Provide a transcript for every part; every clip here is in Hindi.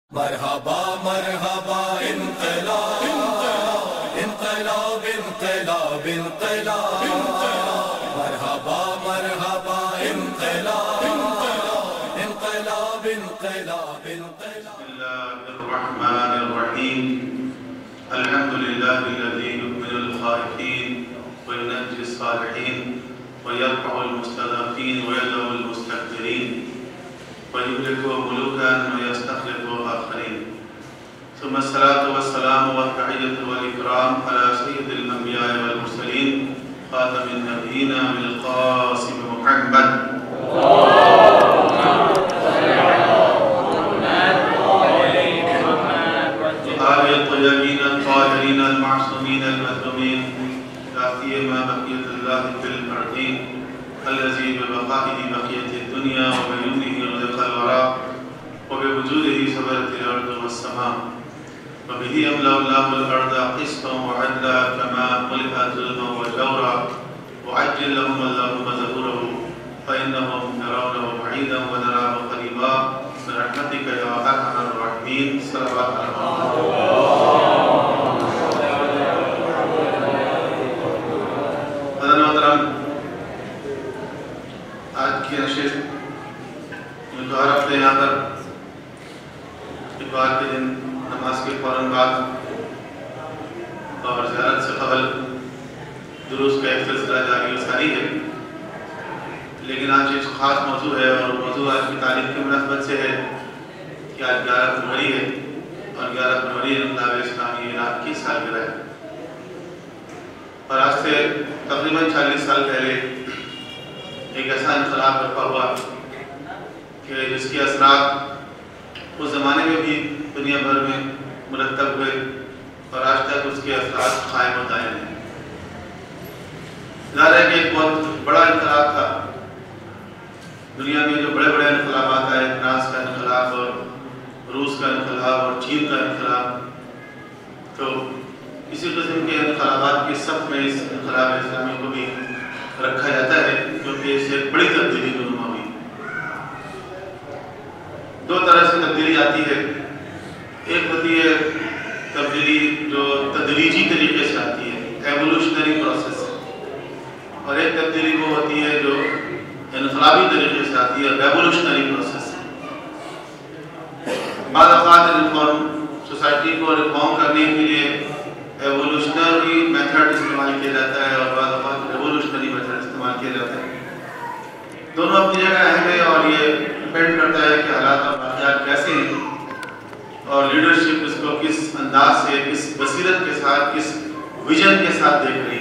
मरहबा मरहबा इन्क़िलाब इन्क़िलाब इन्क़िलाब इन्क़िलाब मरहबा मरहबा इन्क़िलाब इन्क़िलाब इन्क़िलाब बिस्मिल्लाहिर्रहमानिर्रहीम अल्हम्दुलिल्लाहिल्लज़ी युमिनुल ख़ाइफ़ीन व युनज्जिस सालिहीन व यरफ़उल मुस्तज़अफ़ीन व यदउल मुस्तकबिरीन व युहलिकु मुलूकन व यस्तख़लिफ़ु आख़रीन सुम्मा अस्सलातु वस्सलामु व तहिय्यतु वल इकराम अला सय्यिदिल अंबिया'i वल मुरसलीन ख़ातमिन नबिय्यीना अबिल क़ासिम मुहम्मद الطيبين الطاهرين المعصومين المظلومين لا سيما بقية الله في الأرضين الذي ببقائه بقية الدنيا وبعلمه رزق الورى وبوجوده صبرت الأرض والسماء وبه يملأ الله الأرض قسطا وعدلا كما ملئت ظلما وجورا وعجل لهم اللهم ظهوره فإنهم يرونه بعيدا ونراه قريبا برحمتك يا أرحم الراحمين صلوات आज की नशिस्त मुतार अपने यहाँ पर इतवार के दिन नमाज के फ़ौरन बाद और ज़ियारत से क़बल दुरूस का एक सिलसिला जारी और सारी है। लेकिन आज एक ख़ास मौजू है और मौजू आज की तारीख की मुनासबत से है कि आज 11 फरवरी है और 11 फरवरी इन्क़िलाब इस्लामी ईरान की सालगिरह है। और आज से तकरीबन 40 साल पहले एक ऐसा इन्क़िलाब बर्पा हुआ कि जिसके असरात उस ज़माने में भी दुनिया भर में मुरतब हुए और आज तक उसके असरात क़ायम और दायम हैं। ज़ाहिर है कि एक बहुत बड़ा इन्क़िलाब था। दुनिया में जो बड़े बड़े इन्क़िलाबात आए, फ्रांस का इन्क़िलाब और रूस का इन्क़िलाब और चीन का इन्क़िलाब, तो इसी किस्म के इन्क़िलाबात के सब में इस इन्क़िलाब इस्लामी को भी रखा जाता है क्योंकि इससे एक बड़ी तब्दीली नुमा हुई। दो तरह से तब्दीली आती है। एक होती है तब्दीली जो तदरीजी तरीके से आती है, एवोल्यूशनरी प्रोसेस, और एक तब्दीली वो होती है जो इन्क़िलाबी तरीके से आती है, रेवोल्यूशनरी प्रोसेस। बाद सोसाइटी को रिफॉर्म करने के लिए एवोल्यूशनरी मेथड इस्तेमाल किया जाता है और बाद रेवोल्यूशनरी मेथड इस्तेमाल किया जाता है। दोनों अपनी जगह अहम है और ये डिपेंड करता है कि हालात और वाक़यात कैसे हैं और लीडरशिप इसको किस अंदाज से, किस बसीरत के साथ, किस विजन के साथ देख रही है।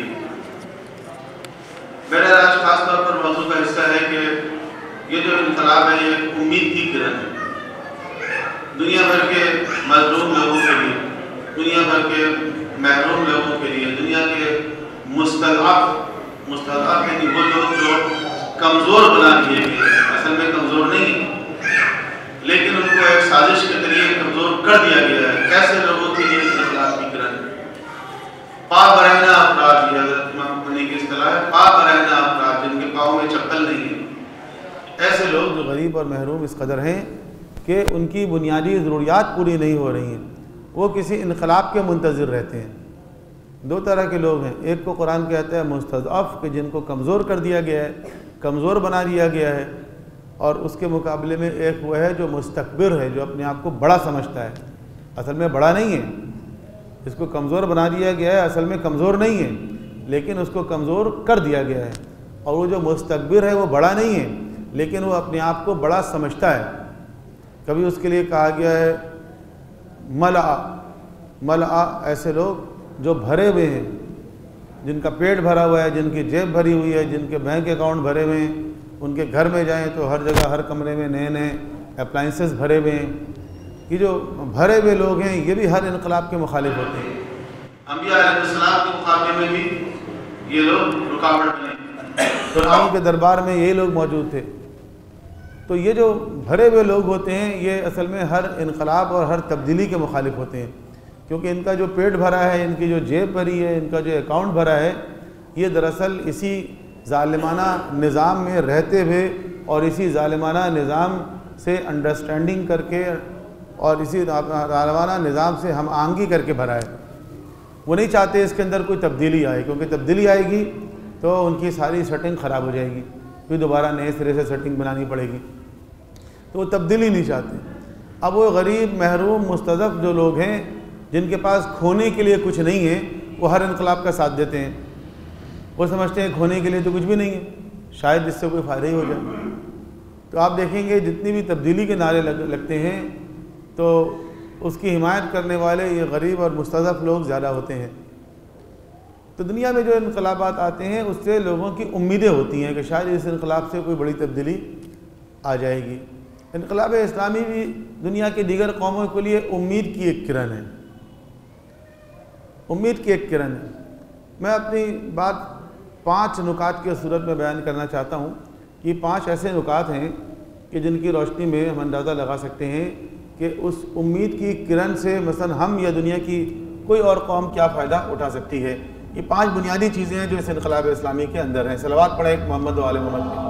मेरा आज खास तौर पर मौजू का हिस्सा है कि ये जो इन्क़िलाब है ये उम्मीद की किरण है दुनिया भर के मज़लूम लोगों के लिए, दुनिया भर के महरूम लोगों के लिए, दुनिया के मुस्तज़अफ़ यानी वो लोग जो कमज़ोर बना दिए गए, असल में कमज़ोर नहीं है लेकिन उनको एक साजिश के जरिए कमज़ोर कर दिया गया है। ऐसे लोगों के लिए इन्क़िलाब की किरण पाक बरहना अफराद, ये हज़रत इमाम ख़ुमैनी की इस्तिलाह है, पाक बरहना अफराद जिनके पाँव में चप्पल नहीं है। ऐसे लोग जो गरीब और महरूम इस कदर हैं कि उनकी बुनियादी ज़रूरियात पूरी नहीं हो रही हैं, वो किसी इन्क़िलाब के मुंतज़िर रहते हैं। दो तरह के लोग हैं। एक को कुरान कहता है मुस्तज़अफ़ कि जिनको कमज़ोर कर दिया गया है, कमज़ोर बना दिया गया है, और उसके मुकाबले में एक वो है जो मुस्तकबिर है, जो अपने आप को बड़ा समझता है, असल में बड़ा नहीं है। इसको कमज़ोर बना दिया गया है, असल में कमज़ोर नहीं है लेकिन उसको कमज़ोर कर दिया गया है। और वो जो मुस्तकबिर है वो बड़ा नहीं है लेकिन वो अपने आप को बड़ा समझता है। कभी उसके लिए कहा गया है मलआ, ऐसे लोग जो भरे हुए हैं, जिनका पेट भरा हुआ है, जिनकी जेब भरी हुई है, जिनके बैंक अकाउंट भरे हुए हैं, उनके घर में जाएं तो हर जगह हर कमरे में नए नए अप्लाइंसेस भरे हुए हैं। ये जो भरे हुए लोग हैं ये भी हर इन्क़िलाब के मुखालिफ होते हैं। अंबिया अलैहिस्सलाम के मुकाबले में भी ये लोग रुकावट बने। फ़िरऔन के दरबार में ये लोग मौजूद थे। तो ये जो भरे हुए लोग होते हैं ये असल में हर इन्क़िलाब और हर तब्दीली के मुखालिफ होते हैं क्योंकि इनका जो पेट भरा है, इनकी जो जेब भरी है, इनका जो अकाउंट भरा है, ये दरअसल इसी ज़ालिमाना निज़ाम में रहते हुए और इसी ज़ालिमाना निज़ाम से अंडरस्टैंडिंग करके और इसी तालिबाना निज़ाम से हम आहंगी करके भरा है। वो नहीं चाहते इसके अंदर कोई तब्दीली आए, क्योंकि तब्दीली आएगी तो उनकी सारी सेटिंग ख़राब हो जाएगी, फिर दोबारा नए सिरे से सेटिंग बनानी पड़ेगी। तो वो तब्दीली नहीं चाहते। अब वो गरीब, महरूम, मुस्तज़फ़ जो लोग हैं जिनके पास खोने के लिए कुछ नहीं है, वो हर इनकलाब का साथ देते हैं। वो समझते हैं खोने के लिए तो कुछ भी नहीं है, शायद इससे कोई फ़ायदा ही हो जाए। तो आप देखेंगे जितनी भी तब्दीली के नारे लगते हैं तो उसकी हिमायत करने वाले ये गरीब और मुस्तज़फ़ लोग ज़्यादा होते हैं। तो दुनिया में जो इनकलाबात आते हैं उससे लोगों की उम्मीदें होती हैं कि शायद इस इनकलाब से कोई बड़ी तब्दीली आ जाएगी। इनकलाब इस्लामी भी दुनिया की दीगर कौमों के लिए उम्मीद की एक किरण है, उम्मीद की एक किरण है। मैं अपनी बात 5 नुकात के सूरत में बयान करना चाहता हूँ कि 5 ऐसे नुकात हैं कि जिनकी रोशनी में हम अंदाज़ा लगा सकते हैं कि उस उम्मीद की किरण से मसलन हम या दुनिया की कोई और कौम क्या फ़ायदा उठा सकती है। ये 5 बुनियादी चीज़ें हैं जो इस इनकलाब इस्लामी के अंदर हैं। सलवात पढ़े मोहम्मद वाले मोहम्मद में।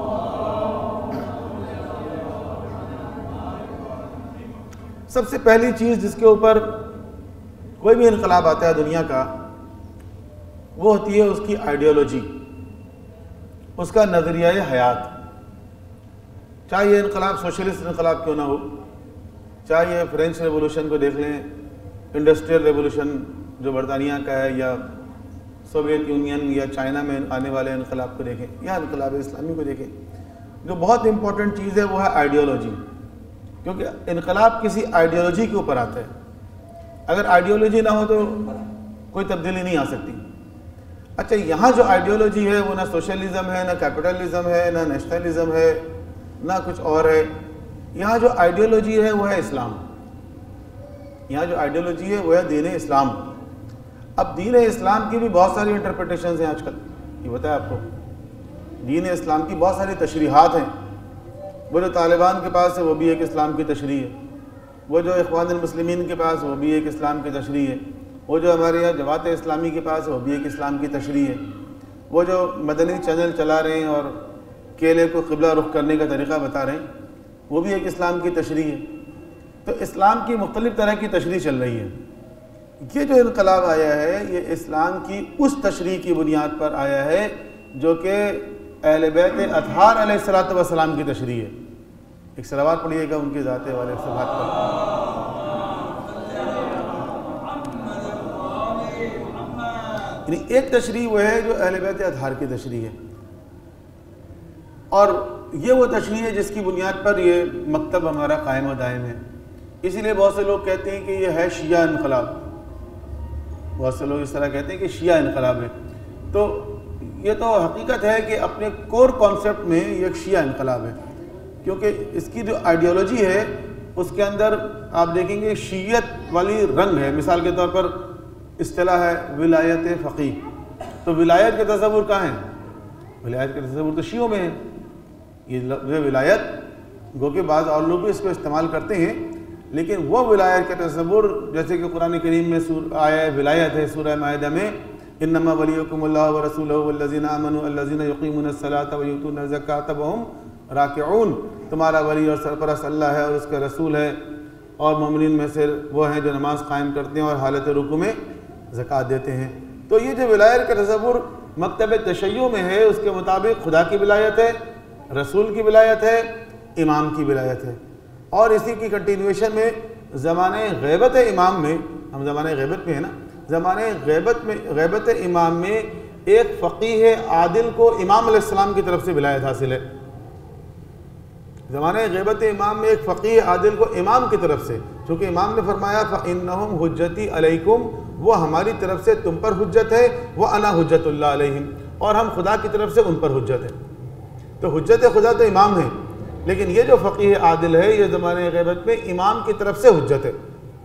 सबसे पहली चीज़ जिसके ऊपर कोई भी इनकलाब आता है दुनिया का, वो होती है उसकी आइडियोलॉजी, उसका नज़रिया हयात। चाहे ये इनकलाब सोशलिस्ट इनकलाब क्यों ना हो, चाहे ये फ्रेंच रेवोल्यूशन को देख लें, इंडस्ट्रियल रेवोल्यूशन जो बरतानिया का है, या सोवियत यूनियन या चाइना में आने वाले इनकलाब को देखें, या इनकलाब इस्लामी को देखें। जो बहुत इंपॉर्टेंट चीज़ है वो है आइडियोलॉजी, क्योंकि इनकलाब किसी आइडियोलॉजी के ऊपर आता है। अगर आइडियोलॉजी ना हो तो कोई तब्दीली नहीं आ सकती। अच्छा, यहाँ जो आइडियोलॉजी है वो ना सोशलिज़म है, ना कैपिटलिज़म है, ना नेशनलिज़म है, ना कुछ और है। यहाँ जो आइडियोलॉजी है वो है इस्लाम। यहाँ जो आइडियोलॉजी है वो है दीन इस्लाम। अब दीन इस्लाम की भी बहुत सारी इंटरप्रिटेशंस हैं आजकल, ये बताया आपको। दीन इस्लाम की बहुत सारी तशरीहात हैं। वो जो तालिबान के पास है वो भी एक इस्लाम की तशरीह है, वो जो इख्वानुल मुस्लिमीन के पास वो भी एक इस्लाम की तशरीह है, वो जो हमारे यहाँ जमात इस्लामी के पास है वो भी एक इस्लाम की तशरीह है, वो जो मदनी चैनल चला रहे हैं और केले को क़िबला रुख करने का तरीक़ा बता रहे हैं वो भी एक इस्लाम की तशरीह है। तो इस्लाम की मुख्तलिफ़ तरह की तशरीह चल रही है। ये जो इनकलाब आया है ये इस्लाम की उस तशरीह की बुनियाद पर आया है जो कि अहले बैत अतहार अलैहिस्सलातु वस्सलाम की तशरीह है। एक सलावत पढ़िएगा उनके ज़ाते वाले सलावत पर। यानी एक तशरीह वो है जो अहले बैत अतहार की तशरीह है, और ये वो तशरीह है जिसकी बुनियाद पर ये मकतब हमारा कायम व दायम है। इसीलिए बहुत से लोग कहते हैं कि ये है शिया इनकलाब, बहुत से लोग इस तरह कहते हैं कि शिया इनकलाब है। तो ये तो हकीकत है कि अपने कोर कॉन्सेप्ट में ये एक शिया इनकलाब है, क्योंकि इसकी जो आइडियोलॉजी है उसके अंदर आप देखेंगे शीयत वाली रंग है। मिसाल के तौर पर इस्तिलाह है विलायत फ़क़ीह। तो विलायत के तसव्वुर कहाँ हैं? विलायत के तसव्वुर तो शियों में है। ये विलायत गो के बाद और लोग भी इसको इस्तेमाल करते हैं, लेकिन वो विलायत का तसव्वुर जैसे कि कुरान करीम में आया विलायत है सूरह माइदा में, इन्नमा वलियुकुमुल्लाहु व रसूलुहु वल्लज़ीना आमनू अल्लज़ीना युक़ीमूनस्सलाता व युतूनज़ ज़काता व हुम राकिऊन। तुम्हारा वली और सरपरस्त अल्लाह है और उसका रसूल है, और मोमिनीन में से वो हैं जो नमाज कायम करते हैं और हालत रुकू में ज़कात देते हैं। तो ये जो विलायत का तसव्वुर मकतब तशय्युअ में है उसके मुताबिक खुदा की विलायत है, रसूल की विलायत है, इमाम की विलायत है। और इसी की कंटिन्यूएशन में ज़माने ग़ैबत इमाम में, हम ज़माने ग़ैबत में है ना, ज़माने ग़ैबत इमाम में एक फ़क़ीह आदिल को इमाम अलैहिस्सलाम की तरफ से विलायत हासिल है। ज़माने ग़ैबत इमाम में एक फ़क़ीह आदिल को इमाम की तरफ से, चूँकि इमाम ने फरमाया फ़इन्नहुम हुज्जती अलैकुम, वो हमारी तरफ से तुम पर हुज्जत है, व अना हुज्जतुल्लाह अलैहिम, और हम खुदा की तरफ से उन पर हुज्जत है। तो हुज्जत खुदा तो इमाम है, लेकिन ये जो फ़क़ीह आदिल है ये ज़माने ग़ैबत में इमाम की तरफ से हुज्जत है।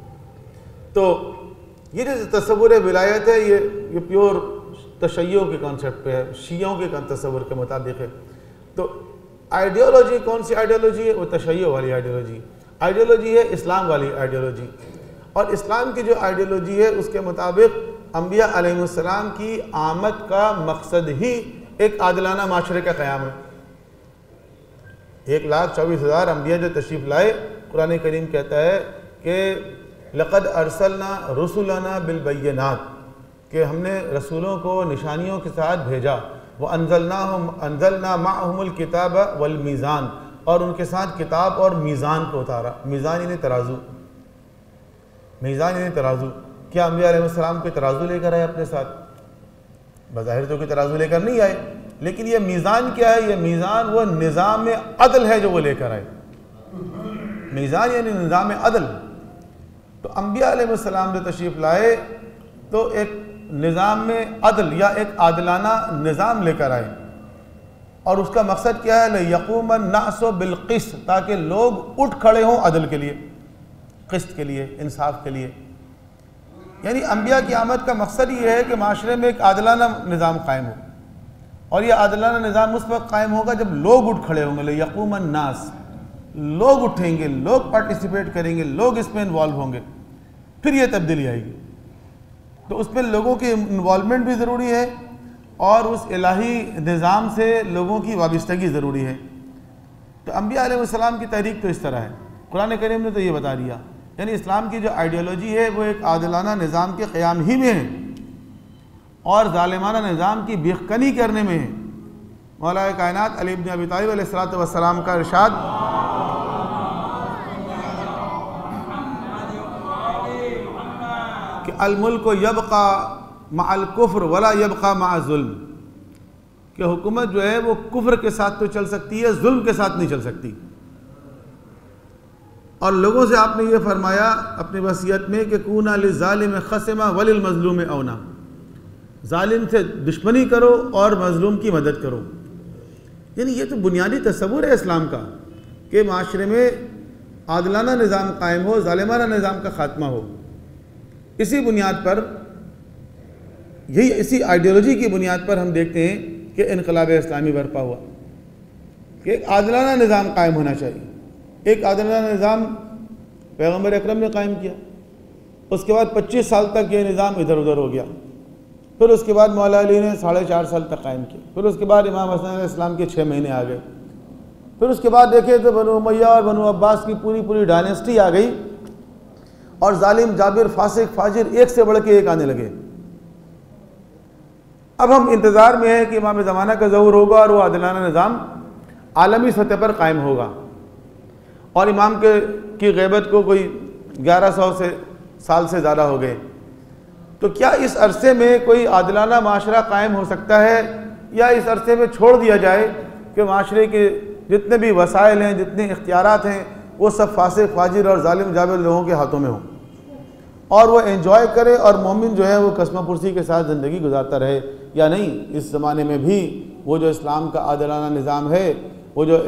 तो ये जो तसव्वुर विलायत है ये प्योर तशय्युअ के कॉन्सेप्ट पे है, शियों के तसव्वुर के मुताबिक है। तो आइडियोलॉजी कौन सी आइडियोलॉजी है? वो तशय्युअ वाली आइडियोलॉजी। आइडियोलॉजी है इस्लाम वाली आइडियोलॉजी, और इस्लाम की जो आइडियोलॉजी है उसके मुताबिक अम्बिया अलैहिमुस्सलाम की आमद का मकसद ही एक आदिलाना माशरे का क़याम है। 1,24,000 अम्बिया जो तशरीफ़ लाए, कुरान करीम कहता है कि लक़द अरसलना रुसुलना बिलबय्यिनात, कि हमने रसूलों को निशानियों के साथ भेजा, व अंज़लना माअहुमुल किताब वल मीज़ान, और उनके साथ किताब और मीज़ान को उतारा। मीज़ान यानी तराजू, मीज़ान यानी तराजू। क्या अंबिया अलैहिस्सलाम कोई तराजू लेकर आए अपने साथ? बज़ाहिर तो कोई तराजू लेकर नहीं आए, लेकिन ये मीज़ान क्या है? ये मीज़ान वो निज़ाम अदल है जो वो लेकर आए। मीज़ान यानी निज़ाम अदल। तो अंबिया अलैहिस्सलाम जो तशरीफ़ लाए तो एक निज़ाम अदल या एक आदलाना निज़ाम लेकर आए, और उसका मकसद क्या है? यक़ूमन नासु बिलक़िस्त, ताकि लोग उठ खड़े हों अदल के लिए, क़िस्त के लिए, इंसाफ के लिए। यानी अंबिया की आमद का मकसद ये है कि माशरे में एक आदलाना निज़ाम कायम हो, और यह आदलाना निज़ाम उस वक्त कायम होगा जब लोग उठ खड़े होंगे। यक़ूमन नास, लोग उठेंगे, लोग पार्टिसिपेट करेंगे, लोग इसमें इन्वॉल्व होंगे, फिर यह तब्दीली आएगी। तो उसमें लोगों की इन्वॉल्वमेंट भी ज़रूरी है, और उस इलाही निज़ाम से लोगों की वाबस्तगी ज़रूरी है। तो अंबिया अलैहिस्सलाम की तहरीक तो इस तरह है, कुरान करीम ने तो ये बता दिया। यानी इस्लाम की जो आइडियोलॉजी है वो एक आदिलाना निज़ाम के क़याम ही में है, और ज़ालिमाना निज़ाम की बेखनी करने में है। मौला कायनात अली इब्न अबी तालिब अलैहिस्सलातु वस्सलाम का इरशाद, कि अल मुल्क यबक़ा मअल कुफ्र वला यबक़ा मअ ज़ुल्म, कि हुकूमत जो है वो कुफ्र के साथ तो चल सकती है, जुल्म के साथ नहीं चल सकती। और लोगों से आपने ये फरमाया अपनी वसीयत में कि कूना लिज़्ज़ालिम ख़स्मा वलिल मज़लूम औना, जालिम से दुश्मनी करो और मज़लूम की मदद करो। यानी ये तो बुनियादी तसव्वुर है इस्लाम का कि माशरे में आदलाना निज़ाम कायम हो, ज़ालिमाना निज़ाम का ख़ात्मा हो। इसी बुनियाद पर, यही इसी आइडियोलॉजी की बुनियाद पर हम देखते हैं कि इनक़लाब इस्लामी बर्पा हुआ, कि एक आदलाना निज़ाम कायम होना चाहिए। एक आदलाना निज़ाम पैगम्बर अकरम ने कायम किया, उसके बाद 25 साल तक ये निज़ाम इधर उधर हो गया, फिर उसके बाद मौला अली ने 4.5 साल तक कायम किया, फिर उसके बाद इमाम हसन अलैहिस्सलाम के 6 महीने आ गए, फिर उसके बाद देखे तो बनु उमय्या और बनु अब्बास की पूरी डायनेस्टी आ गई, और जालिम जाबिर फासिक फाजिर एक से बढ़ के एक आने लगे। अब हम इंतज़ार में हैं कि इमाम ज़माना का ज़हूर होगा और वो आदिलाना निज़ाम आलमी सतह पर कायम होगा, और इमाम की ग़ैबत को कोई 1100 साल से ज़्यादा हो गए। तो क्या इस अरसे में कोई आदिलाना माशरा कायम हो सकता है, या इस अरसे में छोड़ दिया जाए कि माशरे के जितने भी वसाइल हैं, जितने इख्तियारात हैं, वो सब फासिक फाजिर और जालिम जाबिर लोगों के हाथों में हों, और वो एंजॉय करे, और मोमिन जो है वो कसमा पुरसी के साथ ज़िंदगी गुजारता रहे? या नहीं, इस ज़माने में भी वो जो इस्लाम का आदिलाना निज़ाम है, वो जो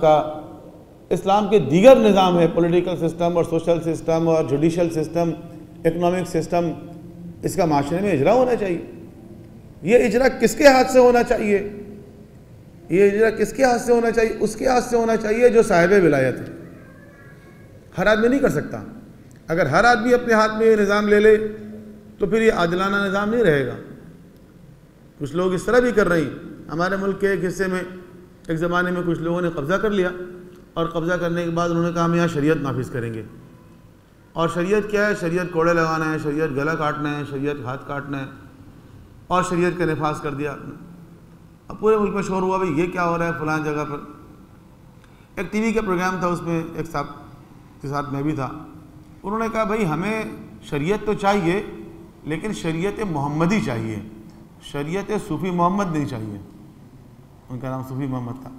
इस्लाम के दीगर निज़ाम है, पॉलिटिकल सिस्टम और सोशल सिस्टम और जुडिशल सिस्टम, इकनॉमिक सिस्टम, इसका माशरे में इजरा होना चाहिए। ये इजरा किसके हाथ से होना चाहिए? ये इजरा किसके हाथ से होना चाहिए? उसके हाथ से होना चाहिए जो साहिब विलायत है। हर आदमी नहीं कर सकता। अगर हर आदमी अपने हाथ में ये निज़ाम ले ले तो फिर ये आदिलाना निज़ाम नहीं रहेगा। कुछ लोग इस तरह भी कर रहे हैं। हमारे मुल्क के एक हिस्से में एक ज़माने में कुछ लोगों ने कब्ज़ा कर लिया, और कब्ज़ा करने के बाद उन्होंने कहा हम यहाँ शरीयत नाफिज करेंगे। और शरीयत क्या है? शरीयत कोड़े लगाना है, शरीयत गला काटना है, शरीयत हाथ काटना है, और शरीयत का नफाज कर दिया आपने। अब पूरे मुल्क में शोर हुआ, भाई ये क्या हो रहा है फ़लाँ जगह पर। एक टीवी का प्रोग्राम था, उसमें एक साहब के साथ मैं भी था। उन्होंने कहा भाई हमें शरीयत तो चाहिए, लेकिन शरीयत मोहम्मदी चाहिए, शरीयत सूफ़ी मोहम्मद नहीं चाहिए। उनका नाम सूफ़ी मोहम्मद था।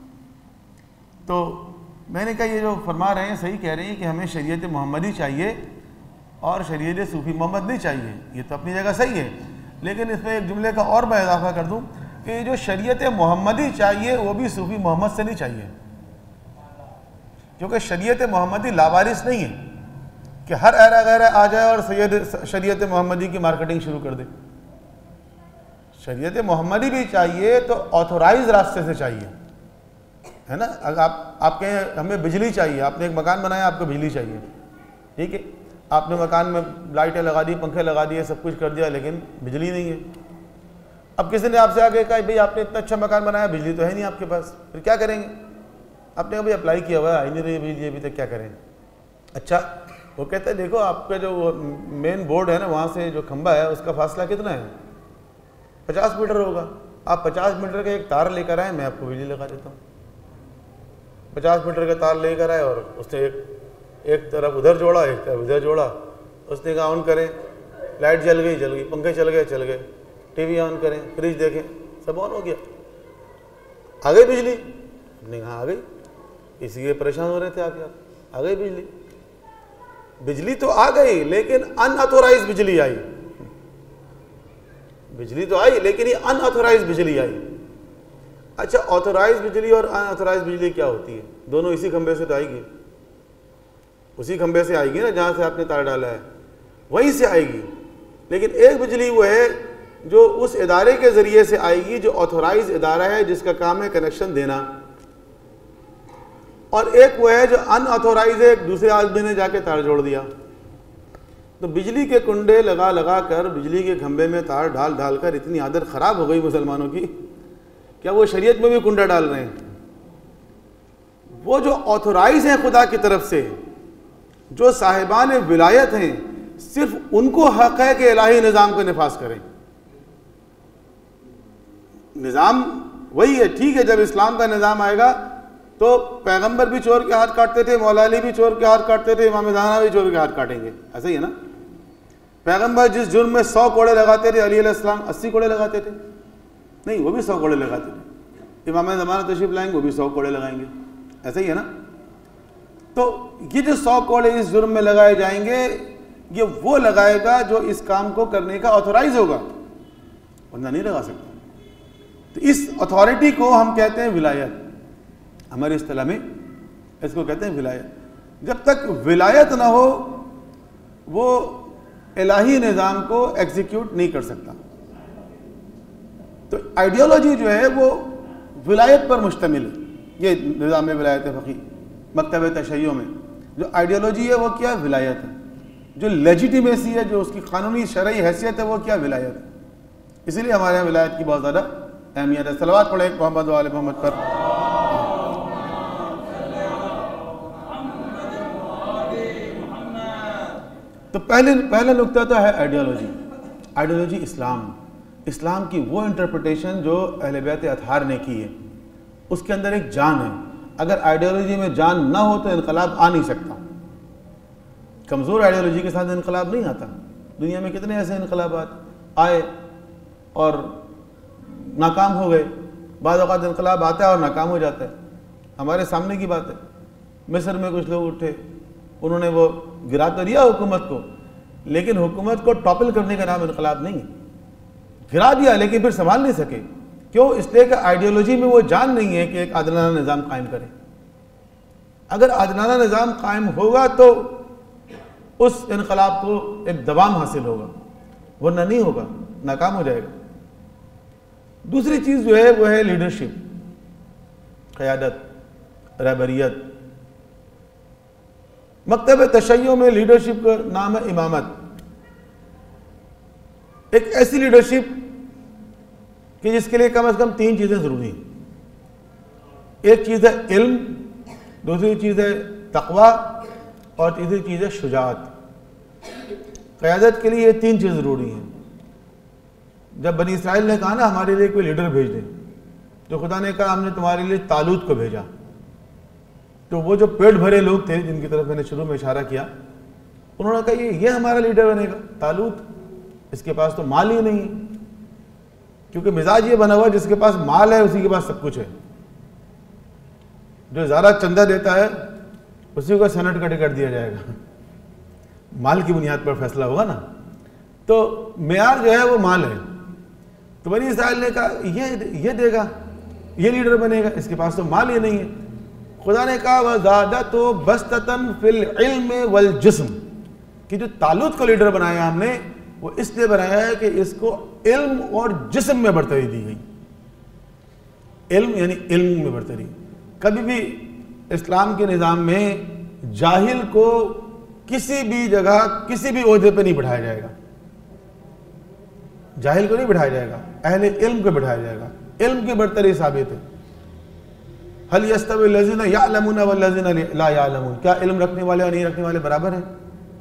तो मैंने कहा ये जो फरमा रहे हैं सही कह रहे हैं कि हमें शरीयत मोहम्मदी चाहिए और शरीयत सूफ़ी मोहम्मद नहीं चाहिए। ये तो अपनी जगह सही है, लेकिन इसमें एक जुमले का और मैं इजाफा कर दूं कि ये जो शरीयत मोहम्मदी चाहिए वो भी सूफ़ी मोहम्मद से नहीं चाहिए, क्योंकि शरीयत मोहम्मदी लावारिस नहीं है कि हर ऐरा गैरा आ जाए और शरीयत मोहम्मदी की मार्केटिंग शुरू कर दे। शरीयत मोहम्मदी भी चाहिए तो ऑथोराइज रास्ते से चाहिए, है ना। अगर आप कहें हमें बिजली चाहिए, आपने एक मकान बनाया, आपको बिजली चाहिए, ठीक है, आपने मकान में लाइटें लगा दी, पंखे लगा दिए, सब कुछ कर दिया, लेकिन बिजली नहीं है। अब किसी ने आपसे आगे कहा भाई आपने इतना अच्छा मकान बनाया, बिजली तो है नहीं आपके पास, फिर क्या करेंगे? आपने कहा भाई अप्लाई किया हुआ है, आई नहीं रही बिजली अभी तक, क्या करें? अच्छा वो कहता है देखो आपका जो मेन बोर्ड है ना, वहाँ से जो खंबा है उसका फासला कितना है, 50 मीटर होगा। आप 50 मीटर का एक तार लेकर आए, मैं आपको बिजली लगा देता हूँ। 50 मीटर का तार लेकर आए और उसने एक तरफ उधर जोड़ा, एक तरफ उधर जोड़ा। उसने कहा ऑन करें, लाइट जल गई, पंखे चल गए, टीवी ऑन करें, फ्रिज देखें, सब ऑन हो गया, आ गई बिजली। हमने कहा आ गई, इसलिए परेशान हो रहे थे आप, आ गई बिजली। बिजली तो आ गई लेकिन अनऑथोराइज बिजली आई। बिजली तो आई लेकिन ये अनऑथोराइज बिजली आई। अच्छा, ऑथोराइज बिजली और अनऑथोराइज बिजली क्या होती है? दोनों इसी खंबे से तो आएगी, उसी खंबे से आएगी ना जहां से आपने तार डाला है, वहीं से आएगी। लेकिन एक बिजली वो है जो उस इदारे के जरिए से आएगी जो ऑथोराइज इदारा है, जिसका काम है कनेक्शन देना, और एक वो है जो अनऑथोराइज है, एक दूसरे आदमी ने जाके तार जोड़ दिया। तो बिजली के कुंडे लगा लगा कर, बिजली के खंबे में तार डाल डाल कर इतनी आदत खराब हो गई मुसलमानों की, क्या वो शरीयत में भी कुंडा डाल रहे हैं। वो जो ऑथोराइज हैं खुदा की तरफ से, जो साहिबान विलायत हैं, सिर्फ उनको हक है कि इलाही निज़ाम को नफाज करें। निज़ाम वही है, ठीक है। जब इस्लाम का निज़ाम आएगा तो पैगंबर भी चोर के हाथ काटते थे, मौला अली भी चोर के हाथ काटते थे, इमाम ज़हरा भी चोर के हाथ काटेंगे, ऐसा ही है ना। पैगंबर जिस जुर्म में 100 कोड़े लगाते थे, अली अलैहिस्सलाम 80 कोड़े लगाते थे, नहीं वो भी 100 कोड़े लगाते थे। इमाम ज़माना तशरीफ लाएंगे, वो भी 100 कोड़े लगाएंगे, ऐसा ही है ना। तो ये जो 100 कोड़े इस जुर्म में लगाए जाएंगे, ये वो लगाएगा जो इस काम को करने का ऑथोराइज होगा, वरना नहीं लगा सकता। तो इस अथॉरिटी को हम कहते हैं विलायत, हमारी इस्तिलाह में इसको कहते हैं विलायत। जब तक विलायत ना हो वो इलाही निज़ाम को एग्जीक्यूट नहीं कर सकता। तो आइडियोलॉजी जो है वो विलायत पर मुश्तमिल है। ये निज़ाम विलायत फ़क़ी मकतब तशय्युअ में जो आइडियोलॉजी है वो क्या, विलायत है। जो लेजिटिमेसी है, जो उसकी कानूनी शरई हैसियत है, वो क्या, विलायत है। इसीलिए हमारे यहाँ विलायत की बहुत ज़्यादा अहमियत है। सलवात पढ़े मोहम्मद व आले मोहम्मद पर। तो पहला नुक्ता तो है आइडियोलॉजी। आइडियोलॉजी इस्लाम की वो इंटरप्रिटेशन जो अहले बैत अतहार ने की है, उसके अंदर एक जान है। अगर आइडियोलॉजी में जान ना हो तो इनकलाब आ नहीं सकता। कमज़ोर आइडियोलॉजी के साथ इनकलाब नहीं आता। दुनिया में कितने ऐसे इनकलाबात आए और नाकाम हो गए। बाद औक़ात इनकलाब आता है और नाकाम हो जाता है। हमारे सामने की बात है, मिस्र में कुछ लोग उठे, उन्होंने वो गिरा तो दिया हुकूमत को, लेकिन हुकूमत को टॉपल करने का नाम इनकलाब नहीं है। गिरा दिया लेकिन फिर संभाल नहीं सके। क्यों? इसलिए कि आइडियोलॉजी में वो जान नहीं है कि एक आदिलाना निज़ाम कायम करें। अगर आदिलाना निज़ाम कायम होगा तो उस इनकलाब को एक दवाम हासिल होगा, वरना नहीं होगा, नाकाम हो जाएगा। दूसरी चीज़ जो है वो है लीडरशिप, क़यादत, रहबरियत। मकतब तशय्युअ में लीडरशिप का नाम है इमामत। एक ऐसी लीडरशिप कि जिसके लिए कम से कम 3 चीज़ें ज़रूरी हैं। एक चीज़ है इल्म, दूसरी चीज़ है तक़वा और तीसरी चीज़ है शुजाअत। क़यादत के लिए ये 3 चीज़ ज़रूरी हैं। जब बनी इसराइल ने कहा ना हमारे लिए कोई लीडर भेज दें, तो खुदा ने कहा हमने तुम्हारे लिए तालूत को भेजा। तो वो जो पेट भरे लोग थे जिनकी तरफ मैंने शुरू में इशारा किया, उन्होंने कहा ये हमारा लीडर बनेगा। तालूत, इसके पास तो माल ही नहीं है। क्योंकि मिजाज ये बना हुआ जिसके पास माल है उसी के पास सब कुछ है। जो ज़्यादा चंदा देता है उसी को सेनेट का टिकट दिया जाएगा। माल की बुनियाद पर फैसला होगा ना। तो मेयार जो है वो माल है। तो बनी इसराइल ने कहा ये देगा, ये लीडर बनेगा, इसके पास तो माल ही नहीं है। खुदा ने कहा वज़ादतु बस्ततन फिल इल्म वल जिस्म, कि जो तालूत को लीडर बनाया हमने वो इसलिए बनाया है कि इसको इल्म और जिस्म में बढ़तरी दी गई। इल्म यानी इल्म में बढ़तरी। कभी भी इस्लाम के निज़ाम में जाहिल को किसी भी जगह किसी भी ओहदे पे नहीं बिठाया जाएगा। जाहिल को नहीं बिठाया जाएगा, अहले इल्म को बिठाया जाएगा। इल्म की बढ़तरी साबित है। हल यस्तवी लज़ीना यअलमून वल्लज़ीना ला यअलमून, क्या इल्म रखने वाले और नहीं रखने वाले बराबर हैं?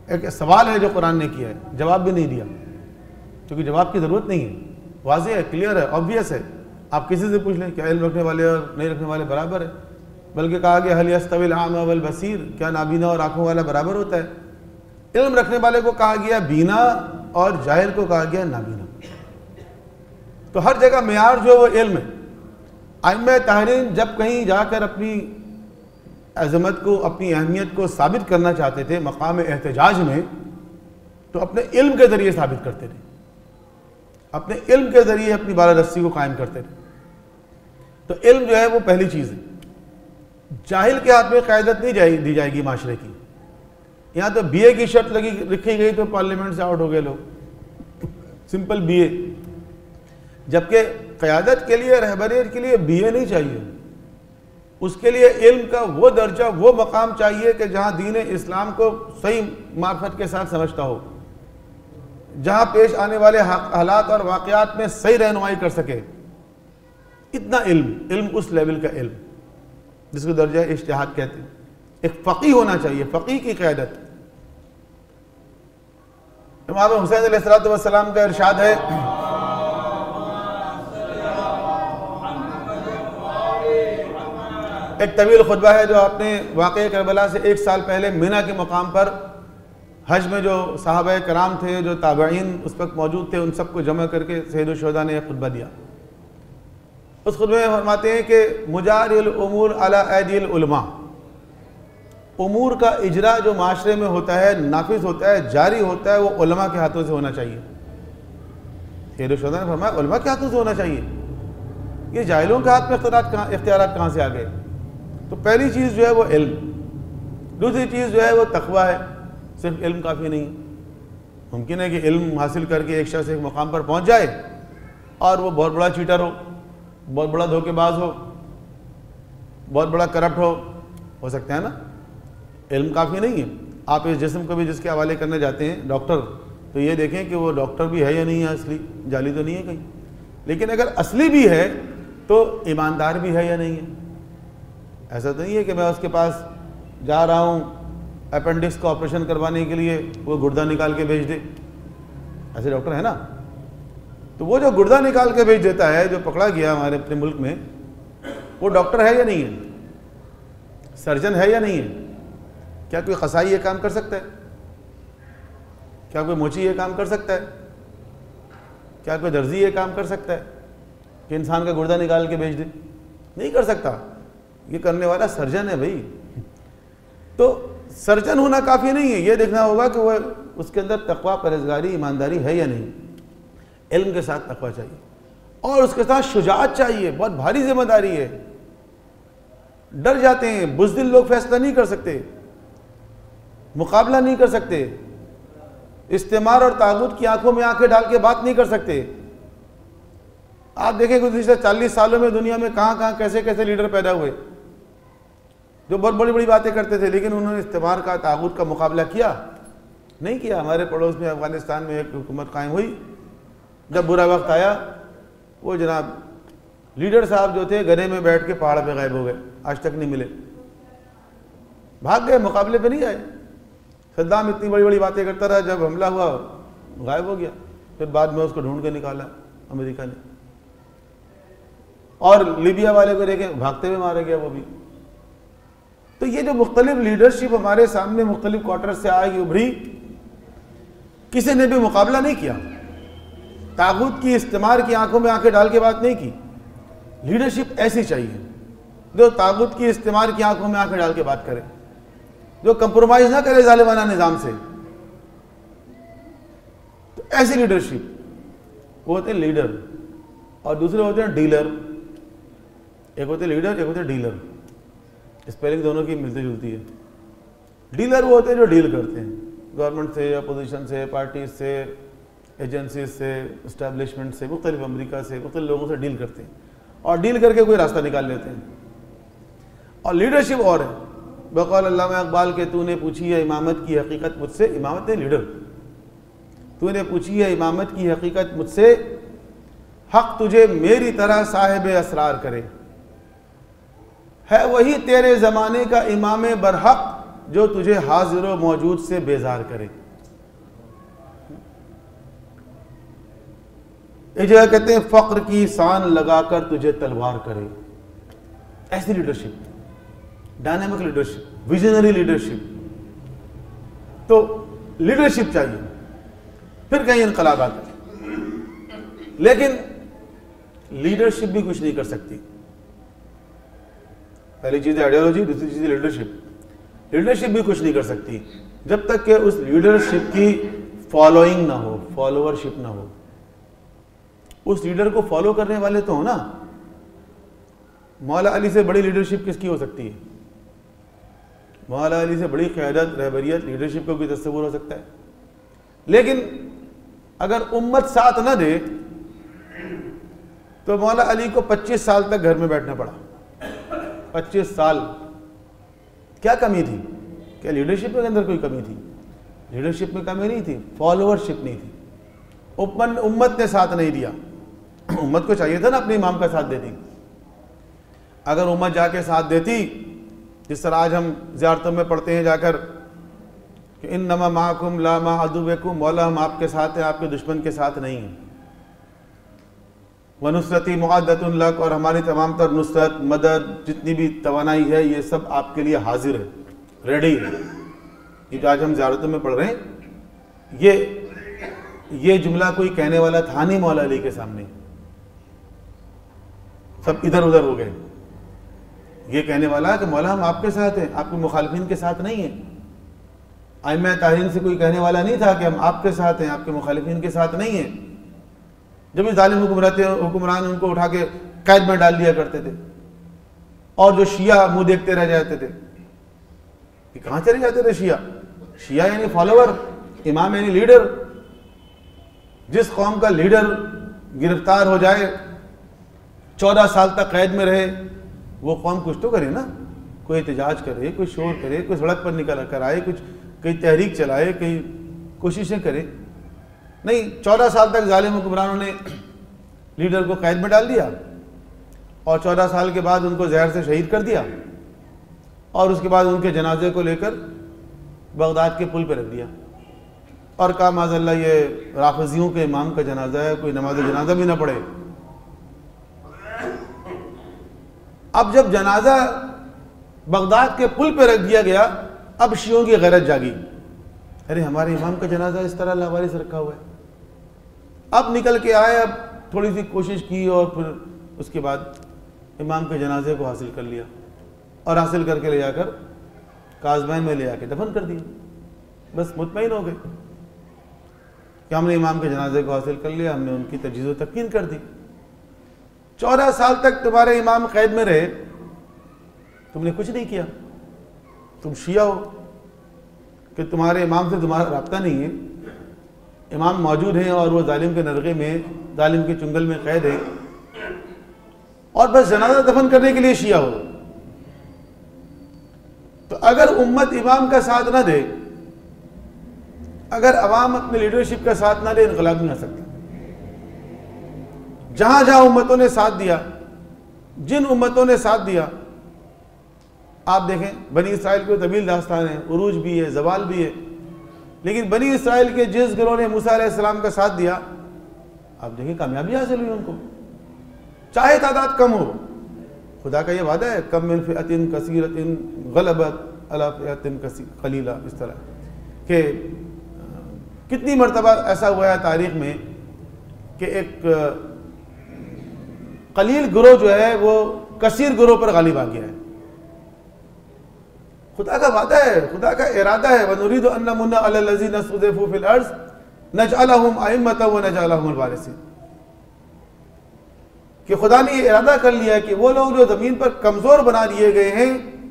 एक सवाल है जो कुरान ने किया है, जवाब भी नहीं दिया, क्योंकि जवाब की ज़रूरत नहीं है, वाज़ेह है, क्लियर है, ऑब्वियस है। आप किसी से पूछ लें क्या इल्म रखने वाले और नहीं रखने वाले बराबर है, बल्कि कहा गया हल यस्तविल आमा वल बसीर, क्या नाबीना और आँखों वाला बराबर होता है। इल्म रखने वाले को कहा गया बीना और जाहिल को कहा गया नाबीना। तो हर जगह मेयार जो वो इल्म है। आइम्मा ताहरीन जब कहीं जाकर अपनी अज़मत को, अपनी अहमियत को साबित करना चाहते थे मकाम एहतजाज में, तो अपने इल्म के ज़रिए साबित करते थे, अपने इल्म के ज़रिए अपनी बालादस्ती को कायम करते थे। तो इल्म जो है वो पहली चीज़ है। जाहिल के हाथ में क़यादत नहीं दी जाएगी माशरे की। यहाँ तो बीए की शर्त लिखी गई तो पार्लियामेंट से आउट हो गए लोग, सिंपल बीए, जबकि क़यादत के लिए, रहबरियत के लिए बीए नहीं चाहिए। उसके लिए इल्म का वो दर्जा, वो मकाम चाहिए कि जहाँ दीन इस्लाम को सही मार्फत के साथ समझता हो, जहाँ पेश आने वाले हालात और वाक़यात में सही रहनुमाई कर सके। इतना इल्म उस लेवल का इल्म जिसको दर्जा इज्तिहाद कहते हैं। एक फ़क़ीह होना चाहिए, फ़क़ीह की क़यादत। इमाम हुसैन अलैहिस्सलाम का इरशाद है, एक तवील खुतबा है जो आपने वाक़े करबला से 1 साल पहले मिना के मकाम पर हज में जो सहाबा कराम थे, जो ताबईन उस वक्त मौजूद थे, उन सबको जमा करके सैयद शुहदा ने एक खुतबा दिया। उस खुतबे में फरमाते हैं कि मुजारिल उमूर अला ऐदिल उलमा, उमूर का इजरा जो माशरे में होता है, नाफिज होता है, जारी होता है, वो उलमा के हाथों से होना चाहिए। सैयद शुहदा ने फरमाया उलमा के हाथों से होना चाहिए, ये जाहिलों के हाथ में इख्तियारात कहाँ से आ गए। तो पहली चीज़ जो है वो इल्म। दूसरी चीज़ जो है वो तक़वा है। सिर्फ इल्म काफ़ी नहीं। मुमकिन है कि इल्म हासिल करके एक शख्स एक मकाम पर पहुंच जाए और वो बहुत बड़ा चीटर हो, बहुत बड़ा धोखेबाज हो, बहुत बड़ा करप्ट हो सकता है ना। इल्म काफ़ी नहीं है। आप इस जिस्म को भी जिसके हवाले करने जाते हैं डॉक्टर, तो ये देखें कि वो डॉक्टर भी है या नहीं है, असली जाली तो नहीं है कहीं। लेकिन अगर असली भी है तो ईमानदार भी है या नहीं है। ऐसा तो नहीं है कि मैं उसके पास जा रहा हूँ अपेंडिक्स का ऑपरेशन करवाने के लिए, वो गुर्दा निकाल के भेज दे। ऐसे डॉक्टर है ना। तो वो जो गुर्दा निकाल के भेज देता है, जो पकड़ा गया हमारे अपने मुल्क में, वो डॉक्टर है या नहीं है, सर्जन है या नहीं है। क्या कोई कसाई ये काम कर सकता है? क्या कोई मोची ये काम कर सकता है? क्या कोई दर्जी ये काम कर सकता है कि इंसान का गुर्दा निकाल के भेज दे? नहीं कर सकता। ये करने वाला सर्जन है भाई। तो सर्जन होना काफ़ी नहीं है, ये देखना होगा कि वह उसके अंदर तकवा, परहेज़गारी, ईमानदारी है या नहीं। इल्म के साथ तकवा चाहिए और उसके साथ शुजाअत चाहिए। बहुत भारी जिम्मेदारी है। डर जाते हैं, बुज़दिल लोग फैसला नहीं कर सकते, मुकाबला नहीं कर सकते, इस्तेमार और तागूत की आंखों में आंखें डाल के बात नहीं कर सकते। आप देखें गुज़िश्ता 40 सालों में दुनिया में कहाँ कैसे कैसे लीडर पैदा हुए जो बहुत बड़ी बड़ी बातें करते थे, लेकिन उन्होंने इस्तेमार का, तागूत का मुकाबला किया नहीं किया। हमारे पड़ोस में अफ़गानिस्तान में एक हुकूमत कायम हुई, जब बुरा वक्त आया वो जनाब लीडर साहब जो थे गधे में बैठ के पहाड़ पे गायब हो गए, आज तक नहीं मिले, भाग गए, मुकाबले पे नहीं आए। सद्दाम इतनी बड़ी बड़ी बातें करता रहा, जब हमला हुआ गायब हो गया, फिर बाद में उसको ढूंढ के निकाला अमेरिका ने। और लीबिया वाले को देखे भागते हुए मारा गया वो भी। तो ये जो मुख्तलिफ लीडरशिप हमारे सामने मुख्तलिफ क्वार्टर से आएगी उभरी, किसी ने भी मुकाबला नहीं किया, तागूत की, इस्तेमार की आंखों में आंखें डाल के बात नहीं की। लीडरशिप ऐसी चाहिए जो तागूत की, इस्तेमार की आंखों में आंखें डाल के बात करे, जो कंप्रोमाइज ना करे जालिमाना निजाम से। तो ऐसी लीडरशिप, वो होते हैं लीडर और दूसरे होते हैं डीलर। एक होते लीडर, एक होते डीलर। स्पेलिंग दोनों की मिलती जुलती है। डीलर वो होते हैं जो डील करते हैं गवर्नमेंट से, अपोजिशन से, पार्टी से, एजेंसी से, इस्टेब्लिशमेंट से, मुख्तलिफ अमरीका से, मुख्तलिफ लोगों से डील करते हैं और डील करके कोई रास्ता निकाल लेते हैं। और लीडरशिप और है। बक़ौल अल्लामा इक़बाल के, तूने पूछी है इमामत की हकीकत मुझसे, इमामत नहीं लीडर, तूने पूछी है इमामत की हकीकत मुझसे, हक तुझे मेरी तरह साहिब असरार करे। है वही तेरे ज़माने का इमाम बरहक, जो तुझे हाजिर व मौजूद से बेजार करे। एक जगह कहते हैं फक्र की सान लगाकर तुझे तलवार करे। ऐसी leadership, dynamic leadership, visionary leadership. तो लीडरशिप चाहिए, फिर कहीं इनकलाब आता है। लेकिन लीडरशिप भी कुछ नहीं कर सकती। पहली चीज है आइडियोलॉजी, दूसरी चीज है लीडरशिप। लीडरशिप भी कुछ नहीं कर सकती जब तक कि उस लीडरशिप की फॉलोइंग ना हो, फॉलोअरशिप ना हो। उस लीडर को फॉलो करने वाले तो हो ना। मौला अली से बड़ी लीडरशिप किसकी हो सकती है? मौला अली से बड़ी क़यादत, रहबरियत, लीडरशिप को भी तस्वुर हो सकता है। लेकिन अगर उम्मत साथ ना दे तो मौला अली को 25 साल तक घर में बैठना पड़ा। 25 साल। क्या कमी थी? क्या लीडरशिप के अंदर कोई कमी थी? लीडरशिप में कमी नहीं थी, फॉलोअरशिप नहीं थी। उम्मत ने साथ नहीं दिया। उम्मत को चाहिए था ना अपने इमाम का साथ देती। अगर उम्मत जाके साथ देती, जिस तरह आज हम ज़ियारतों में पढ़ते हैं जाकर कि इन्नमा माकुम ला मा अदुवकुम, मौला हम आपके साथ हैं, आपके दुश्मन के साथ नहीं हैं। वनुसरती मुअद्दतुन लक, और हमारी तमाम तर नुसरत, मदद, जितनी भी तवानाई है, ये सब आपके लिए हाजिर है, रेडी है। ये जो आज हम ज़ियारतों में पढ़ रहे हैं, ये जुमला कोई कहने वाला था नहीं मौला अली के सामने। सब इधर उधर हो गए। ये कहने वाला है कि मौला हम आपके साथ हैं, आपके मुखालिफिन के साथ नहीं हैं। आइम्मा तारीन से कोई कहने वाला नहीं था कि हम आपके साथ हैं, आपके मुखालिफिन के साथ नहीं हैं। जब भी जालिम हुक्मरान उनको उठा के कैद में डाल दिया करते थे, और जो शिया मुंह देखते रह जाते थे कि कहां चले जाते थे शिया। शिया यानी फॉलोअर, इमाम यानी लीडर। जिस कौम का लीडर गिरफ्तार हो जाए, 14 साल तक कैद में रहे, वो कौम कुछ तो करे ना, कोई एहतजाज करे, कोई शोर करे, कोई सड़क पर निकल कर आए, कुछ कहीं तहरीक चलाए, कहीं कोशिशें करे। नहीं, 14 साल तक जालिम हुक्मरानों ने लीडर को कैद में डाल दिया, और 14 साल के बाद उनको जहर से शहीद कर दिया, और उसके बाद उनके जनाजे को लेकर बगदाद के पुल पर रख दिया, और कहा माज़अल्लाह ये राफिजियों के इमाम का जनाजा है, कोई नमाज जनाजा भी ना पढ़े। अब जब जनाजा बगदाद के पुल पर रख दिया गया, अब शियों की गैरत जागी। अरे हमारे इमाम का जनाजा इस तरह लावारिस रखा हुआ है। अब निकल के आए, अब थोड़ी सी कोशिश की, और फिर उसके बाद इमाम के जनाजे को हासिल कर लिया, और हासिल करके ले जाकर काज़मैन में ले आके दफन कर दिया। बस मुतमईन हो गए कि हमने इमाम के जनाजे को हासिल कर लिया, हमने उनकी तजहीज़ व तकमील कर दी। 14 साल तक तुम्हारे इमाम कैद में रहे, तुमने कुछ नहीं किया। तुम शिया हो कि तुम्हारे इमाम से तुम्हारा राब्ता नहीं है, इमाम मौजूद हैं और वो जालिम के नरगे में, जालिम के चुंगल में कैद है, और बस जनाजा दफन करने के लिए शिया हो। तो अगर उम्मत इमाम का साथ ना दे, अगर अवाम अपने लीडरशिप का साथ ना दे, इनकलाब नहीं आ सकता। जहां जहां उम्मतों ने साथ दिया, जिन उम्मतों ने साथ दिया, आप देखें बनी इसराइल की तवील दास्तान है, उरूज भी है, जवाल भी है, लेकिन बनी इसराइल के जिस गिरोह ने मूसा अलैहिस्सलाम का साथ दिया, आप देखें कामयाबी हासिल हुई उनको, चाहे तादाद कम हो। खुदा का ये वादा है, कम मिन फिअतिन कसीरतिन गलबत अला फिअतिन कलीला, इस तरह कि कितनी मरतबा ऐसा हुआ है तारीख में कि एक कलील गिरोह जो है वो कसीर गिरोह पर गालिब आ गया है। खुदा का वादा है, खुदा का इरादा है, वनुरीदु अन नमुन्ना अला लज़ीना इस्तुज़िफ़ू फिल अर्ज़ नजअलहुम अइम्मतन व नजअलहुमुल वारिसीन, कि खुदा ने ये इरादा कर लिया है कि वो लोग जो ज़मीन पर कमज़ोर बना दिए गए हैं,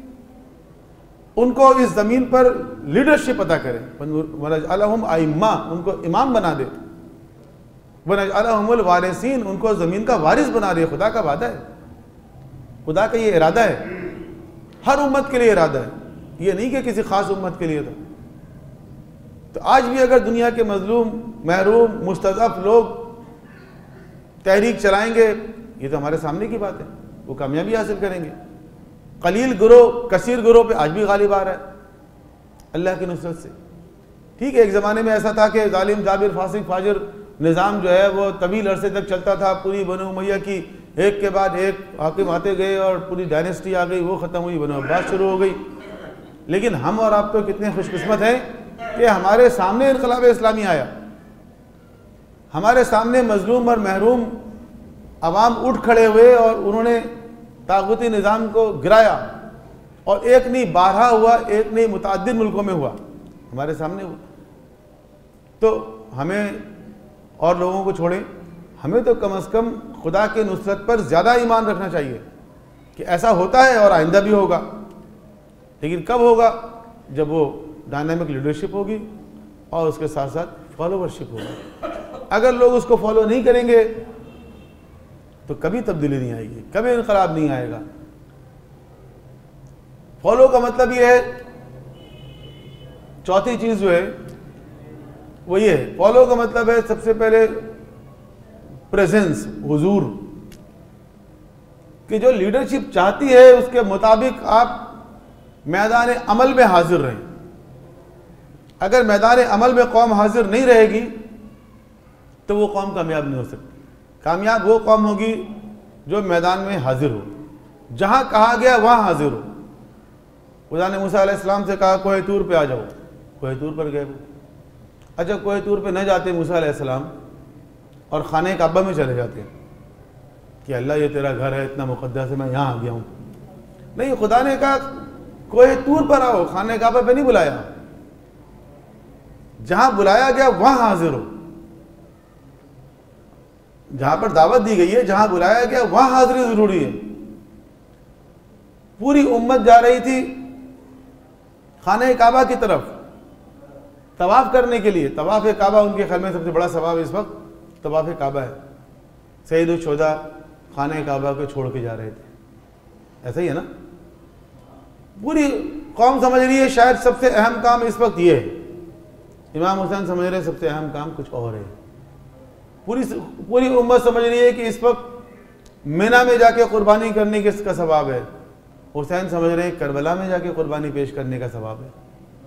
उनको इस ज़मीन पर लीडरशिप अता करें। व नजअलहुम अइम्मा, उनको इमाम बना दे, व नजअलहुमुल वारिसीन, उनको ज़मीन का वारिस बना दे। खुदा का वादा है, खुदा का ये इरादा है, हर उम्मत के लिए इरादा है, ये नहीं कि किसी खास उम्मत के लिए था। तो आज भी अगर दुनिया के मजलूम, महरूम, मुस्तज़अफ़ लोग तहरीक चलाएंगे, ये तो हमारे सामने की बात है, वो कामयाबी हासिल करेंगे। कलील गिरोह कसीर गिरोह पे आज भी गालिब आ रहा है। अल्लाह की नुसरत से। ठीक है, एक ज़माने में ऐसा था कि जालिम जाबिर फासिक फाजिर निज़ाम जो है वो तवील अरसे तक चलता था। पूरी बनो उमैया की एक के बाद एक हाकिम आते गए और पूरी डायनेस्टी आ गई, वो ख़त्म हुई, बनो अब्बास शुरू हो गई। लेकिन हम और आप तो कितने खुशकिस्मत हैं कि हमारे सामने इनकलाब इस्लामी आया, हमारे सामने मजलूम और महरूम अवाम उठ खड़े हुए और उन्होंने तागुती निज़ाम को गिराया। और एक नहीं 12 हुआ, एक नहीं मुतअद्दिद मुल्कों में हुआ, हमारे सामने हुआ। तो हमें और लोगों को छोड़ें, हमें तो कम अज़ कम खुदा की नुसरत पर ज़्यादा ईमान रखना चाहिए कि ऐसा होता है और आइंदा भी होगा। लेकिन कब होगा? जब वो डायनामिक लीडरशिप होगी और उसके साथ साथ फॉलोवरशिप होगी। अगर लोग उसको फॉलो नहीं करेंगे तो कभी तब्दीली नहीं आएगी, कभी इनकलाब नहीं आएगा। फॉलो का मतलब ये है, चौथी चीज जो है वो ये है, फॉलो का मतलब है सबसे पहले प्रेजेंस, हुजूर, कि जो लीडरशिप चाहती है उसके मुताबिक आप मैदान अमल में हाजिर रहें। अगर मैदान अमल में कौम हाजिर नहीं रहेगी तो वो कौम कामयाब नहीं हो सकती। कामयाब वो कौम होगी जो मैदान में हाजिर हो, जहां कहा गया वहां हाजिर हो। खुदा ने मूसा अलैहिस्सलाम से कहा कोहे तूर पे आ जाओ, कोहे तूर पर गए वो। अच्छा, कोहे तूर पे न जाते मूसा अलैहिस्सलाम और खाने काबा में चले जाते कि अल्लाह ये तेरा घर है, इतना मुकद्दस है, मैं यहाँ आ गया हूँ। नहीं, खुदा ने कहा कोहे तूर पर आओ, खाने काबा पे नहीं बुलाया। जहां बुलाया गया वहां हाजिर हो, जहां पर दावत दी गई है, जहां बुलाया गया वहां हाजिरी जरूरी है। पूरी उम्मत जा रही थी खाने काबा की तरफ तवाफ करने के लिए। तवाफ काबा उनके ख्याल में सबसे बड़ा सवाब इस वक्त तवाफ काबा है। सैयद शोदा खाने काबा को छोड़ के जा रहे थे, ऐसा ही है ना। पूरी कौम समझ रही है शायद सबसे अहम काम इस वक्त ये है। इमाम हुसैन समझ रहे हैं सबसे अहम काम कुछ और है। पूरी उम्मत समझ रही है कि इस वक्त मिना में जाके कुर्बानी करने के इसका सवाब है। हुसैन समझ रहे हैं करबला में जाके कुर्बानी पेश करने का सवाब है।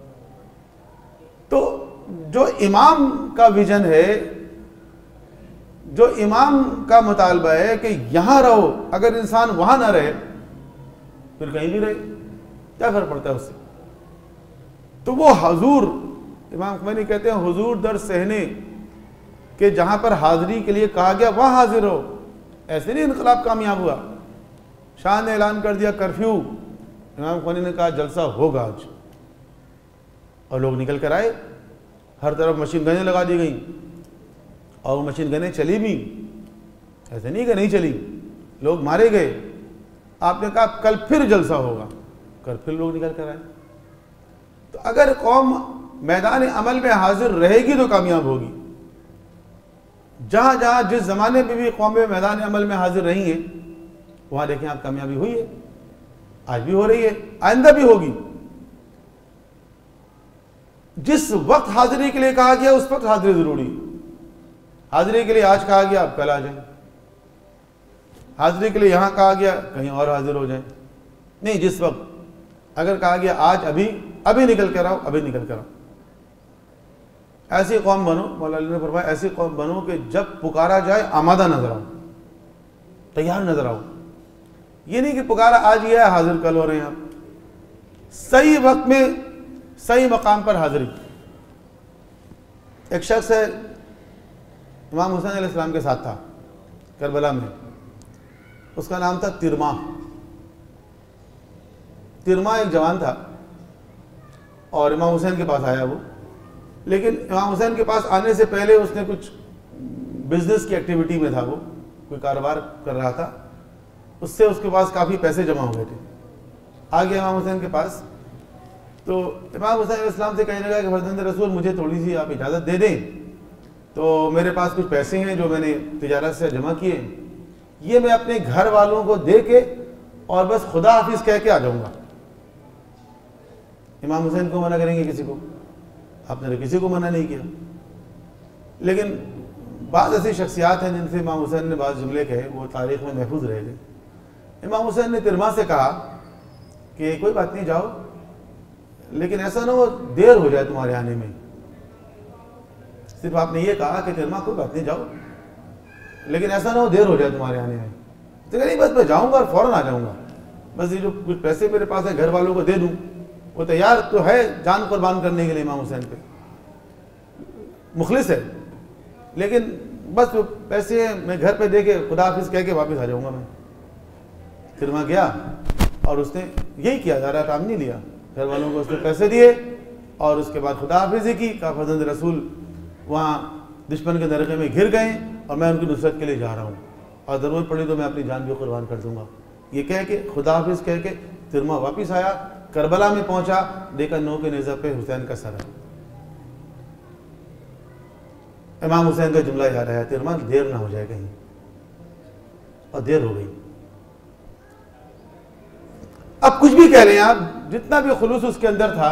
तो जो इमाम का विजन है, जो इमाम का मुतालबा है कि यहां रहो, अगर इंसान वहां ना रहे फिर कहीं भी रहे, क्या फर्क पड़ता है उससे। तो वो हुजूर, इमाम खुमैनी कहते हैं हुजूर दर सहने कि जहां पर हाजिरी के लिए कहा गया वहां हाजिर हो। ऐसे नहीं इनकलाब कामयाब हुआ। शाह ने ऐलान कर दिया कर्फ्यू, इमाम खुमैनी ने कहा जलसा होगा आज, और लोग निकल कर आए। हर तरफ मशीन गनें लगा दी गई और वो मशीन गनें चली भी, ऐसे नहीं कि नहीं चली, लोग मारे गए। आपने कहा कल फिर जलसा होगा, कल फिर लोग निकल कर आए। तो अगर कौम मैदान अमल में हाजिर रहेगी तो कामयाब होगी। जहां जहां जिस जमाने में भी कौमें मैदान अमल में हाजिर रही हैं वहां देखें आप कामयाबी हुई है, आज भी हो रही है, आइंदा भी होगी। जिस वक्त हाजिरी के लिए कहा गया उस वक्त हाजिरी जरूरी है। हाजिरी के लिए आज कहा गया आप कल आ जाए, हाजिरी के लिए यहां कहा गया कहीं और हाजिर हो जाए। नहीं, जिस वक्त अगर कहा गया आज अभी निकल कर आओ, अभी निकल कर आओ। ऐसी कौम बनो, मौला अली ने फरमाया ऐसी कौम बनो कि जब पुकारा जाए आमादा नजर आओ, तैयार नजर आओ। ये नहीं कि पुकारा आज गया हाजिर कल हो रहे हैं आप। सही वक्त में सही मकाम पर हाजिरी। एक शख्स है इमाम हुसैन अलैहिस्सलाम के साथ था करबला में, उसका नाम था तिरमा। तिरमा एक जवान था और इमाम हुसैन के पास आया वो। लेकिन इमाम हुसैन के पास आने से पहले उसने कुछ बिजनेस की एक्टिविटी में था, वो कोई कारोबार कर रहा था, उससे उसके पास काफ़ी पैसे जमा हो गए थे। आ गया इमाम हुसैन के पास, तो इमाम हुसैन अलैहिस्सलाम से कहने लगा कि फर्जंद रसूल मुझे थोड़ी सी आप इजाज़त दे दें, तो मेरे पास कुछ पैसे हैं जो मैंने तिजारत से जमा किए, ये मैं अपने घर वालों को दे के और बस खुदा हाफिज़ कह के आ जाऊँगा। इमाम हुसैन को मना करेंगे किसी को? आपने तो किसी को मना नहीं किया। लेकिन बाज़ ऐसी शख्सियात हैं जिनसे इमाम हुसैन ने बाज़ जुमले कहे, वो तारीख़ में महफूज रह गए। इमाम हुसैन ने तिरमा से कहा कि कोई बात नहीं, जाओ लेकिन ऐसा ना हो देर हो जाए तुम्हारे आने में। सिर्फ आपने ये कहा कि तिरमा कोई बात नहीं जाओ, लेकिन ऐसा ना हो देर हो जाए तुम्हारे आने में। तो नहीं बस मैं जाऊंगा और फौरन आ जाऊंगा, बस ये जो कुछ पैसे मेरे पास है घर वालों को दे दूं। वो तैयार तो है जान कुर्बान करने के लिए इमाम हुसैन पे, मुखलिस है, लेकिन बस वो पैसे मैं घर पे दे के खुदा हाफिज कह के वापस आ जाऊंगा मैं। तिरमा गया और उसने यही किया, ज़्यादा काम नहीं लिया, घर वालों को उसने पैसे दिए और उसके बाद खुदा हाफिज़ी की का फर्जंद रसूल वहाँ दुश्मन के दरके में घिर गए और मैं उनकी नुसरत के लिए जा रहा हूँ और ज़रूरत पड़ी तो मैं अपनी जान भी कुर्बान कर दूंगा। ये कह के खुदा हाफिज़ कह के तिरमा वापस आया, करबला में पहुँचा, देखा नो के नेज़ा पे हुसैन का सर है। इमाम हुसैन का जुमला याद आया, तिरमा देर ना हो जाए कहीं, और देर हो गई। अब कुछ भी कह लें आप, जितना भी खुलूस उसके अंदर था,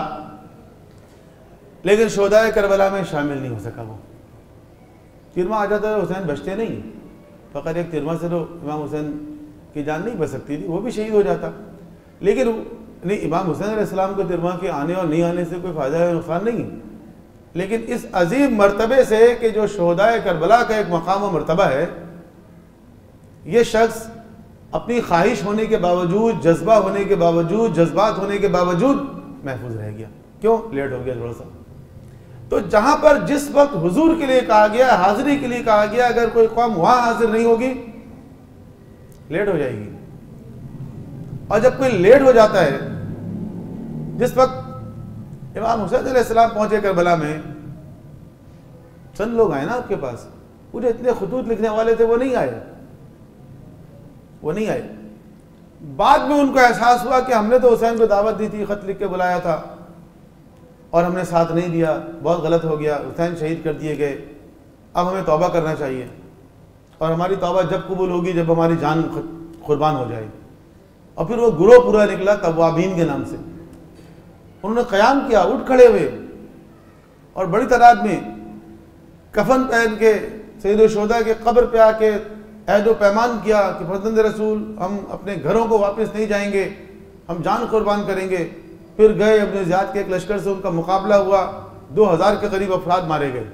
लेकिन शोहदाए करबला में शामिल नहीं हो सका। वो तिरमा आ जाता है, हुसैन बचते नहीं, फ़कत एक तिरमा से तो इमाम हुसैन की जान नहीं बच सकती थी, वो भी शहीद हो जाता। लेकिन नहीं, इमाम हुसैन अलैहिस्सलाम को तिरमा के आने और नहीं आने से कोई फ़ायदा या नुकसान नहीं, लेकिन इस अजीम मर्तबे से कि जो शोहदाए करबला का एक मकाम व मर्तबा है, ये शख्स अपनी ख्वाहिश होने के बावजूद, जज्बा होने के बावजूद, जज्बात होने के बावजूद महफूज रह गया। क्यों? लेट हो गया थोड़ा सा। तो जहां पर जिस वक्त हुजूर के लिए कहा गया, हाजिरी के लिए कहा गया, अगर कोई कौम वहां हाजिर नहीं होगी लेट हो जाएगी। और जब कोई लेट हो जाता है, जिस वक्त इमाम हुसैन अलैहिस्सलाम पहुंचे करबला में, चंद लोग आए ना आपके पास, पूरे इतने खुतूत लिखने वाले थे, वो नहीं आए। बाद में उनको एहसास हुआ कि हमने तो हुसैन को दावत दी थी, खत लिख के बुलाया था और हमने साथ नहीं दिया, बहुत गलत हो गया, हुसैन शहीद कर दिए गए, अब हमें तौबा करना चाहिए और हमारी तौबा जब कबूल होगी जब हमारी जान कुर्बान हो जाए। और फिर वो गुरोह पूरा निकला तवाबीन के नाम से, उन्होंने क़याम किया, उठ खड़े हुए और बड़ी तादाद में कफन पहन के सैयद शुहदा के कब्र पे आके अहद व पैमान किया कि फर्जंद रसूल हम अपने घरों को वापस नहीं जाएंगे, हम जान कुर्बान करेंगे। फिर गए इब्न ज़ियाद के एक लश्कर से उनका मुकाबला हुआ, 2000 के करीब अफराद मारे गए।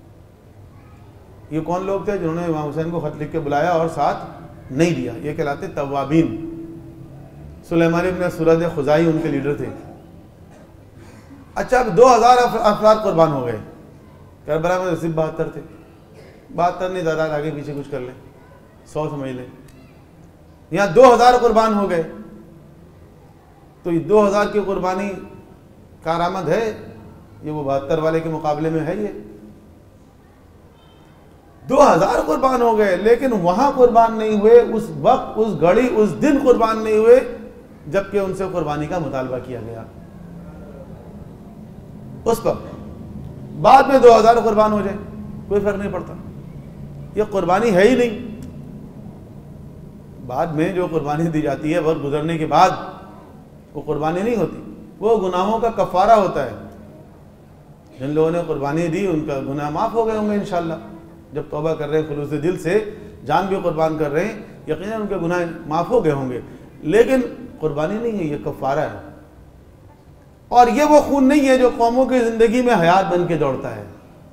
ये कौन लोग थे जिन्होंने इमाम हुसैन को खत लिख के बुलाया और साथ नहीं दिया? ये कहलाते तवाबीन। सुलेमान इब्न सुरद खुजाई उनके लीडर थे। अच्छा, अब 2000 अफराद कुर्बान हो गए। करबला में सिर्फ 72 थे, 72 नहीं ज़्यादा, आगे पीछे कुछ कर लें, 100 समझ लें, यहाँ 2000 कुर्बान हो गए। तो ये 2000 की कुर्बानी कारआमद है, ये वो 72 वाले के मुकाबले में है। ये 2000 कुर्बान हो गए, लेकिन वहां कुर्बान नहीं हुए, उस वक्त, उस घड़ी, उस दिन कुर्बान नहीं हुए जबकि उनसे कुर्बानी का मुतालबा किया गया। उस वक्त बाद में 2000 कुर्बान हो जाए कोई फर्क नहीं पड़ता, ये कुर्बानी है ही नहीं। बाद में जो कुर्बानी दी जाती है वक्त गुजरने के बाद, वो कुर्बानी नहीं होती, वो गुनाहों का कफ़ारा होता है। जिन लोगों ने कुर्बानी दी उनका गुनाह माफ़ हो गए होंगे इंशाअल्लाह, जब तौबा कर रहे हैं खुलूस दिल से, जान भी कुर्बान कर रहे हैं, यकीनन उनके गुनाह माफ़ हो गए होंगे। लेकिन कुर्बानी नहीं है, ये कफ़ारा है। और ये वो खून नहीं है जो कौमों की ज़िंदगी में हयात बन के दौड़ता है।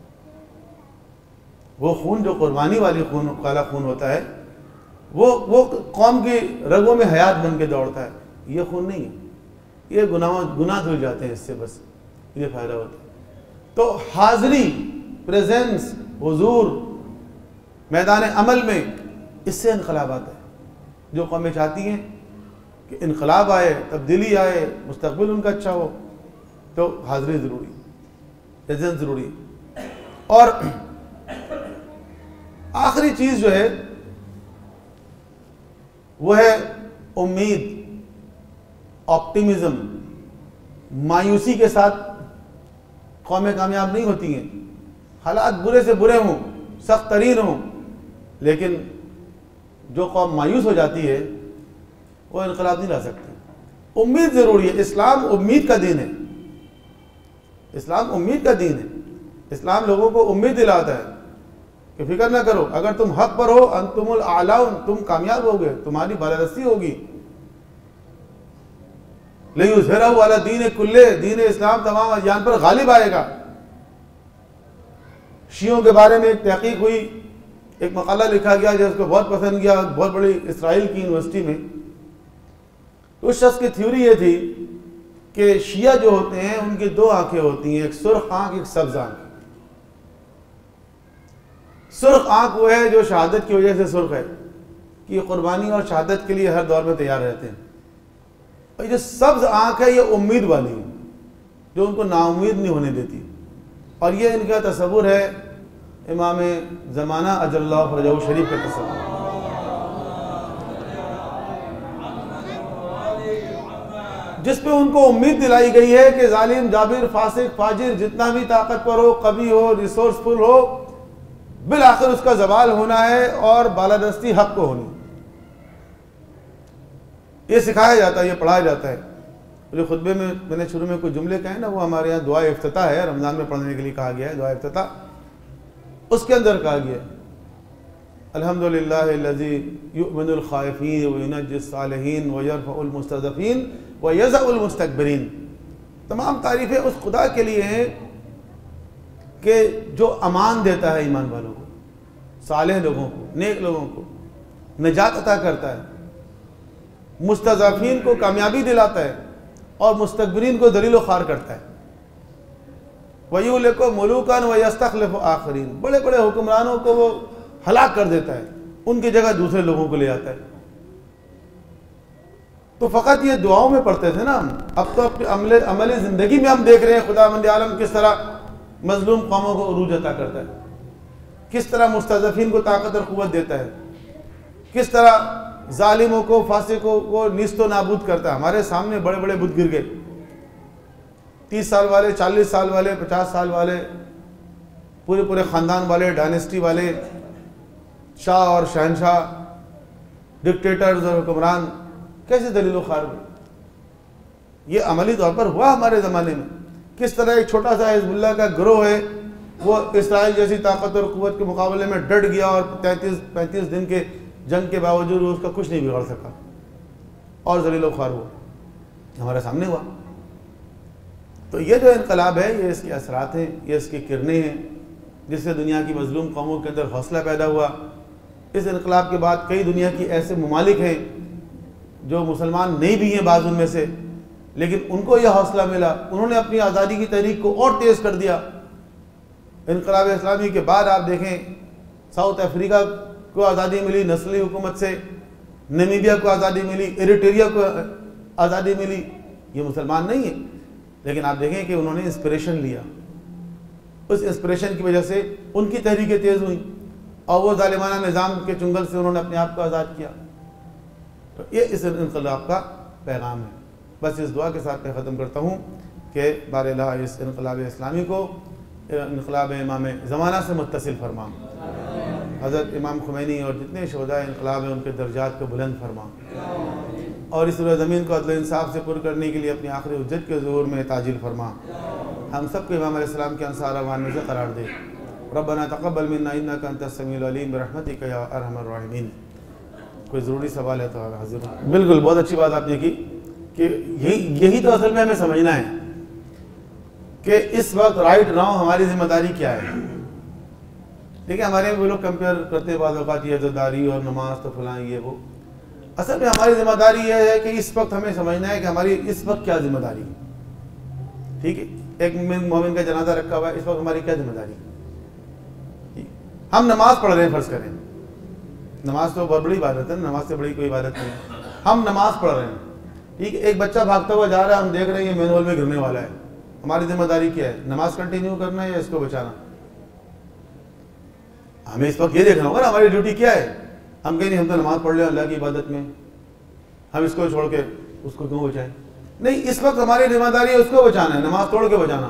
वो खून जो कुर्बानी वाली खून, काला खून होता है, वो कौम की रगों में हयात बन के दौड़ता है। ये खून नहीं है, ये गुनाह धुल जाते हैं इससे, बस ये फ़ायदा होता है। तो हाज़री, प्रेजेंस, हुजूर मैदान अमल में, इससे इनकलाब आता है। जो कौमें चाहती हैं कि इनकलाब आए, तब्दीली आए, मुस्तकबिल उनका अच्छा हो, तो हाज़री ज़रूरी, प्रेजेंस ज़रूरी। और आखिरी चीज़ जो है वो है उम्मीद, ऑप्टिमिज्म। मायूसी के साथ कौमें कामयाब नहीं होती हैं। हालात बुरे से बुरे हों, सख्त तरीन हों, लेकिन जो कौम मायूस हो जाती है वो इनकलाब नहीं ला सकती। उम्मीद ज़रूरी है। इस्लाम उम्मीद का दीन है, इस्लाम उम्मीद का दीन है। इस्लाम लोगों को उम्मीद दिलाता है कि फिक्र ना करो, अगर तुम हक पर हो, अंतुमुल आलाउन, तुम कामयाब होगे, तुम्हारी बालादस्ती होगी। लियुज़हिरहु अला दीन कुल्ले, दीन इस्लाम तमाम अदियान पर गालिब आएगा। शियों के बारे में एक तहकीक हुई, एक मकाला लिखा गया जिसको बहुत पसंद किया बहुत बड़ी इसराइल की यूनिवर्सिटी में। तो उस शख्स की थ्योरी ये थी कि शिया जो होते हैं उनकी दो आंखें होती हैं, एक सुर्ख आंख, एक सब्ज आंख। सुर्ख आंख वो है जो शहादत की वजह से सुर्ख है कि कुर्बानी और शहादत के लिए हर दौर में तैयार रहते हैं, और जो सब्ज आंख है ये उम्मीद वाली है जो उनको नाउम्मीद नहीं होने देती। और ये इनका तसव्वुर है इमाम ज़माना अजल्लाहु फरजहु शरीफ का तसव्वुर। जिस पे उनको उम्मीद दिलाई गई है कि जालिम, जाबिर, फासिक, फाजिर जितना भी ताकतवर हो, कवि हो, रिसोर्सफुल हो, बिल आखिर उसका जवाल होना है और बालादस्ती हक को होनी। ये सिखाया जाता है, ये पढ़ाया जाता है। जो खुतबे में मैंने शुरू में कुछ जुमले कहे ना, वो हमारे यहाँ दुआ इफ्तिताह है, रमज़ान में पढ़ने के लिए कहा गया है दुआ इफ्तिताह। उसके अंदर कहा गया अल्हम्दुलिल्लाहिल्लज़ी युमिनुल खाइफीन व युनज्जिस सालिहीन व यरफ़उल मुस्तज़फ़ीन व यज़उल मुस्तकबिरीन। तमाम तारीफ़ें उस खुदा के लिए हैं कि जो अमान देता है ईमान वालों को, सालेह लोगों को, नेक लोगों को निजात अता करता है, मुस्तज़फ़ीन को कामयाबी दिलाता है और मुस्तकबिरीन को दलील व ख़ार करता है। वयुलिकु मुलूकन व यस्तख़लिफ़ु आखरीन, बड़े बड़े हुक्मरानों को वो हलाक कर देता है, उनकी जगह दूसरे लोगों को ले आता है। तो फ़कत ये दुआओं में पढ़ते थे ना हम, अब तो अपनी अमली ज़िंदगी में हम देख रहे हैं खुदावंद आलम किस तरह मज़लूम कौमों को उरूज अता करता है, किस तरह मुस्तज़फ़ीन को ताकत और क़ुव्वत देता है, किस तरह जालिमों को, फासिकों को नीस्तो नाबूद करता है। हमारे सामने बड़े बड़े बुत गिर गए, 30 साल वाले, 40 साल वाले, 50 साल वाले, पूरे पूरे ख़ानदान वाले, डायनेस्टी वाले, शाह और शहनशाह, डिक्टेटर्स और हुक्मरान कैसे दलील ख़ार हुए। ये अमली तौर पर हुआ हमारे ज़माने में। किस तरह एक छोटा सा हिज़्बुल्लाह का गिरोह है वो इसराइल जैसी ताकत और क़ुव्वत के मुकाबले में डट गया और 33-35 दिन के जंग के बावजूद उसका कुछ नहीं बिगाड़ सका और दलील ख़ार हुआ, हमारे सामने हुआ। तो ये जो इनकलाब है ये इसके असरात हैं, ये इसकी किरणें हैं जिससे दुनिया की मज़लूम कौमों के अंदर हौसला पैदा हुआ। इस इनकलाब के बाद कई दुनिया की ऐसे ममालिक हैं जो मुसलमान नहीं भी हैं बाज़ उनमें से, लेकिन उनको यह हौसला मिला, उन्होंने अपनी आज़ादी की तहरीक को और तेज़ कर दिया। इनकलाब इस्लामी के बाद आप देखें साउथ अफ्रीका को आज़ादी मिली नस्ली हुकूमत से, नमीबिया को आज़ादी मिली, एरिट्रिया को आज़ादी मिली। ये मुसलमान नहीं है, लेकिन आप देखें कि उन्होंने इंस्पिरेशन लिया, उस इंस्पिरेशन की वजह से उनकी तहरीकें तेज़ हुई और वो जालिमाना निज़ाम के चुंगल से उन्होंने अपने आप को आज़ाद किया। तो ये इस इनकलाब का पैगाम है। बस इस दुआ के साथ मैं ख़त्म करता हूँ कि बारअल्लाह इस इनकलाब इस्लामी को इनकलाब इमाम ज़माना से मुत्तसिल फरमा, हज़रत इमाम खुमैनी और जितने शोहदा इनकलाब हैं उनके दर्जात को बुलंद फरमा, और इस ज़मीन को अदल इंसाफ से पुर करने के लिए अपनी आखिरी हुज्जत के ज़ुहूर में ताजिल फरमा। हम सब को इमाम अलैहिस्सलाम के अंसार अवान में से करार दे। रब्बना तक़ब्बल मिन्ना इन्नका अंतस समीउल अलीम बिरहमतिका या अरहमर राहिमीन। कोई ज़रूरी सवाल है तो हाज़िर हूँ। बिल्कुल, बहुत अच्छी बात आपने की कि यही तो असल में हमें समझना है कि इस वक्त राइट नाउ हमारी जिम्मेदारी क्या है। देखिए हमारे वो लोग कंपेयर करते हैं बाद औक़ात ये अज़ादारी और नमाज तो फलां ये वो। असल में हमारी जिम्मेदारी यह है कि इस वक्त हमें समझना है कि हमारी इस वक्त क्या जिम्मेदारी है। ठीक है, एक मोमिन का जनाजा रखा हुआ है, इस वक्त हमारी क्या जिम्मेदारी है। हम नमाज पढ़ रहे हैं, फ़र्ज़ करें, नमाज तो बहुत बड़ी इबादत है, नमाज से बड़ी कोई इबादत नहीं है। हम नमाज पढ़ रहे हैं, ठीक है, एक बच्चा भागता हुआ जा रहा है, हम देख रहे हैं ये मैनुअल में गिरने वाला है। हमारी जिम्मेदारी क्या है, नमाज कंटिन्यू करना है या इसको बचाना। हमें इस वक्त ये देखना होगा ना हमारी ड्यूटी क्या है। हम कहीं नहीं, हम तो नमाज पढ़ लें अल्लाह की इबादत में, हम इसको छोड़ के उसको क्यों बचाएं। नहीं, इस वक्त हमारी जिम्मेदारी है उसको बचाना है, नमाज तोड़ के बचाना।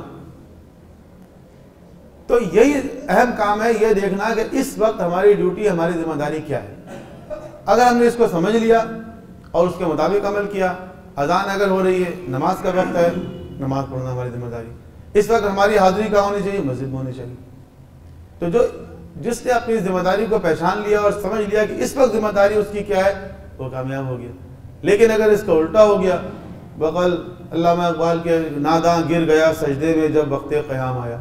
तो यही अहम काम है, ये देखना कि इस वक्त हमारी ड्यूटी, हमारी जिम्मेदारी क्या है। अगर हमने इसको समझ लिया और उसके मुताबिक अमल किया, अजान अगर हो रही है, नमाज का वक्त है, नमाज पढ़ना हमारी जिम्मेदारी। इस वक्त हमारी हाजिरी कहाँ होनी चाहिए, मस्जिद में होनी चाहिए। तो जिसने अपनी जिम्मेदारी को पहचान लिया और समझ लिया कि इस वक्त जिम्मेदारी उसकी क्या है, वो कामयाब हो गया। लेकिन अगर इसका उल्टा हो गया बगल अल्लामा इकबाल के नादा गिर गया सजदे में जब वक्त क़याम आया।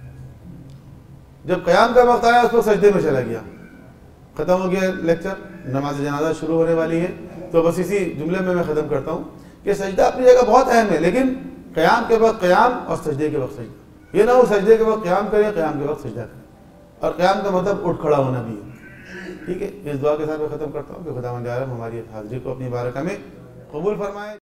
जब क़याम का वक्त आया उस पर सजदे में चला गया। ख़त्म हो गया लेक्चर, नमाज जनाजा शुरू होने वाली है। तो बस इसी जुमले में मैं ख़त्म करता हूँ कि सजदा अपनी जगह बहुत अहम है, लेकिन क़याम के वक्त क़याम और सजदे के वक्त सजदा। ये ना हो सजदे के वक्त क़याम करें, क़याम के वक्त सजदा करें। और क़याम का मतलब उठ खड़ा होना भी है। ठीक है, इस दुआ के साथ मैं ख़त्म करता हूँ कि खुदावंद आलम हमारी हाज़िरी को अपनी बारका में कबूल फरमाए।